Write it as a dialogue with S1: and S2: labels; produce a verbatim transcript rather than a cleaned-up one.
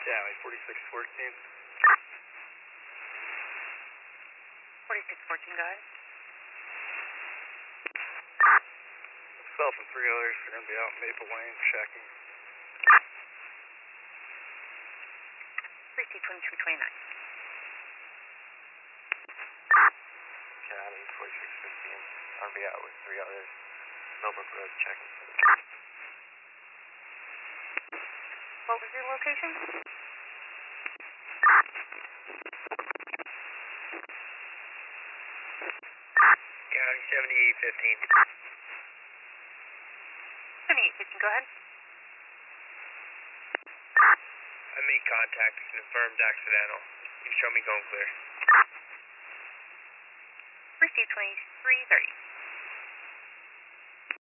S1: Yeah, like forty-six fourteen.
S2: forty-six fourteen, go ahead.
S1: Myself and three others are going to be out in Maple Lane checking.
S2: three C twenty-two twenty-nine.
S1: County forty-six fifteen. I'll be out with three others. Millbrook Road checking.
S2: What was your location?
S1: County seventy-eight fifteen.
S2: seventy-eight fifteen, go ahead.
S1: I made contact, confirmed accidental. You show me going clear.
S2: three C twenty-three thirty.